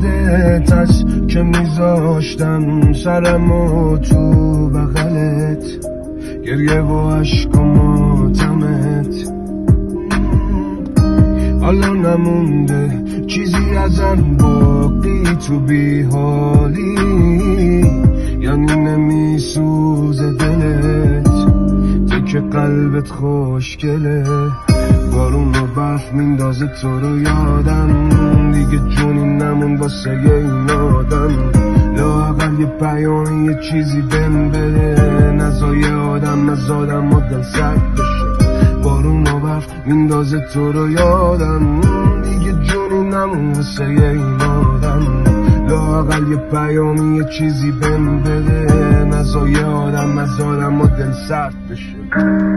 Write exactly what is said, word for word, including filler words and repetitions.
یادت هست که میذاشتم سرمو تو بغلت، گریه و عشق و ماتمت. حالا نمونده چیزی ازم باقی تو بی حالی، یعنی نمیسوزه دلت تو که قلبت خوشگله. بارون و برف میندازه تو رو یادم، دیگه جونی نمون واسه این آدم. لااقل یه پیامی یه چیزی بهم بده، نزا یه آدم از آدم و دل سرد بشه. بارون و برف میندازه تو رو یادم، دیگه جونی نمون واسه این آدم. لااقل یه پیامی یه چیزی بهم بده، نزا یه آدم از آدم و دل سرد بشه.